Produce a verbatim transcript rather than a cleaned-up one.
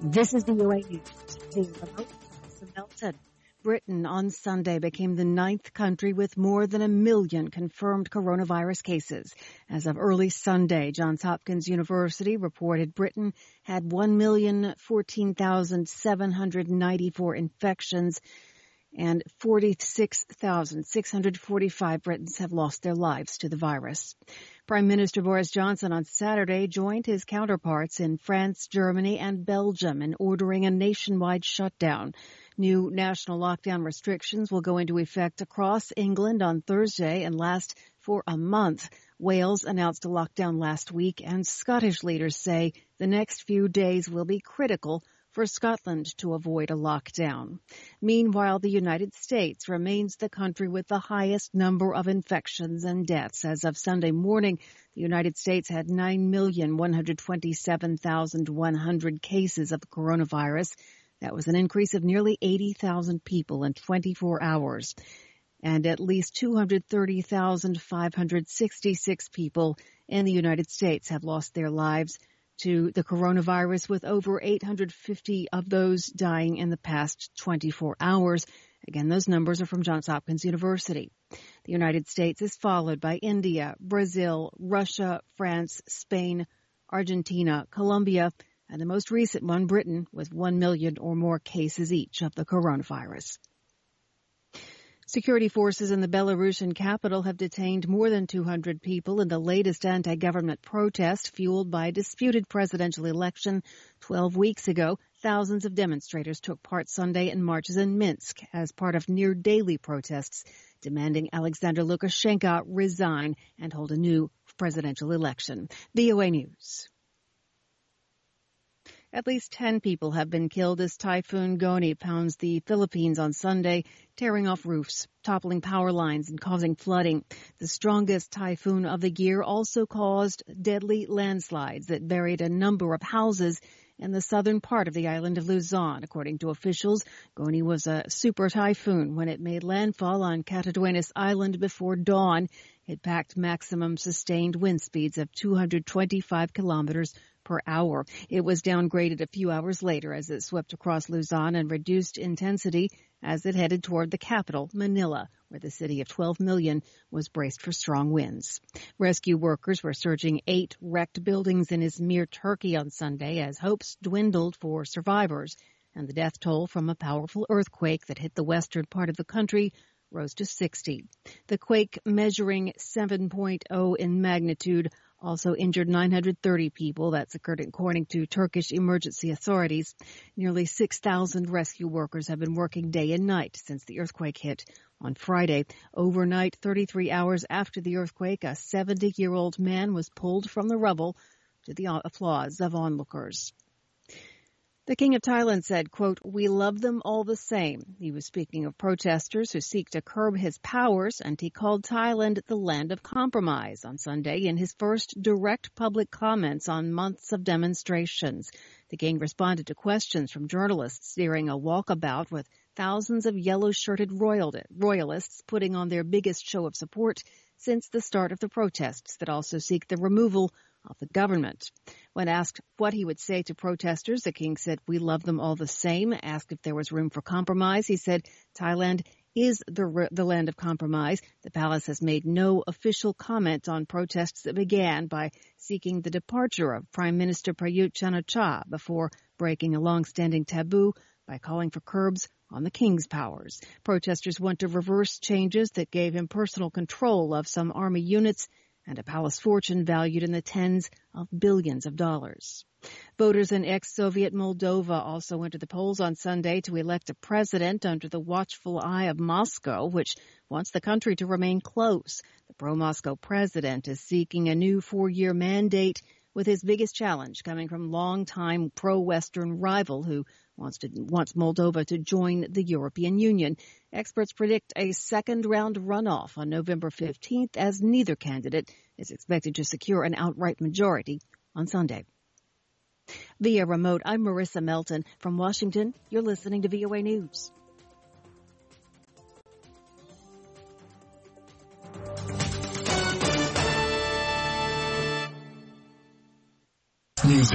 This is the V O A News. Being remote, Melissa Melton. Britain on Sunday became the ninth country with more than a million confirmed coronavirus cases. As of early Sunday, Johns Hopkins University reported Britain had one million fourteen thousand seven hundred ninety-four infections and forty-six thousand six hundred forty-five Britons have lost their lives to the virus. Prime Minister Boris Johnson on Saturday joined his counterparts in France, Germany, and Belgium in ordering a nationwide shutdown. New national lockdown restrictions will go into effect across England on Thursday and last for a month. Wales announced a lockdown last week, and Scottish leaders say the next few days will be critical for Scotland to avoid a lockdown. Meanwhile, the United States remains the country with the highest number of infections and deaths. As of Sunday morning, the United States had nine million one hundred twenty-seven thousand one hundred cases of the coronavirus. That was an increase of nearly eighty thousand people in twenty-four hours. And at least two hundred thirty thousand five hundred sixty-six people in the United States have lost their lives to the coronavirus, with over eight hundred fifty of those dying in the past twenty-four hours. Again, those numbers are from Johns Hopkins University. The United States is followed by India, Brazil, Russia, France, Spain, Argentina, Colombia, and the most recent one, Britain, with one million or more cases each of the coronavirus. Security forces in the Belarusian capital have detained more than two hundred people in the latest anti-government protest fueled by a disputed presidential election. Twelve weeks ago, thousands of demonstrators took part Sunday in marches in Minsk as part of near-daily protests demanding Alexander Lukashenko resign and hold a new presidential election. V O A News. At least ten people have been killed as Typhoon Goni pounds the Philippines on Sunday, tearing off roofs, toppling power lines, and causing flooding. The strongest typhoon of the year also caused deadly landslides that buried a number of houses in the southern part of the island of Luzon. According to officials, Goni was a super typhoon when it made landfall on Catanduanes Island before dawn. It packed maximum sustained wind speeds of two hundred twenty-five kilometers per hour. It was downgraded a few hours later as it swept across Luzon and reduced intensity as it headed toward the capital, Manila, where the city of twelve million was braced for strong winds. Rescue workers were searching eight wrecked buildings in Izmir, Turkey on Sunday as hopes dwindled for survivors, and the death toll from a powerful earthquake that hit the western part of the country rose to sixty. The quake, measuring seven point oh in magnitude, also injured nine hundred thirty people. That's according to Turkish emergency authorities. Nearly six thousand rescue workers have been working day and night since the earthquake hit on Friday. Overnight, thirty-three hours after the earthquake, a seventy-year-old man was pulled from the rubble to the applause of onlookers. The King of Thailand said, quote, "We love them all the same." He was speaking of protesters who seek to curb his powers, and he called Thailand the land of compromise on Sunday in his first direct public comments on months of demonstrations. The king responded to questions from journalists during a walkabout with thousands of yellow-shirted royalists putting on their biggest show of support since the start of the protests that also seek the removal of the government. When asked what he would say to protesters, the king said, "We love them all the same." Asked if there was room for compromise, he said, "Thailand is the, the land of compromise." The palace has made no official comment on protests that began by seeking the departure of Prime Minister Prayut Chan-o-cha before breaking a long-standing taboo by calling for curbs on the king's powers. Protesters want to reverse changes that gave him personal control of some army units and a palace fortune valued in the tens of billions of dollars. Voters in ex-Soviet Moldova also went to the polls on Sunday to elect a president under the watchful eye of Moscow, which wants the country to remain close. The pro-Moscow president is seeking a new four-year mandate, with his biggest challenge coming from longtime pro-Western rival who wants to wants Moldova to join the European Union. Experts predict a second-round runoff on November fifteenth, as neither candidate is expected to secure an outright majority on Sunday. Via remote, I'm Marissa Melton. From Washington, you're listening to V O A News.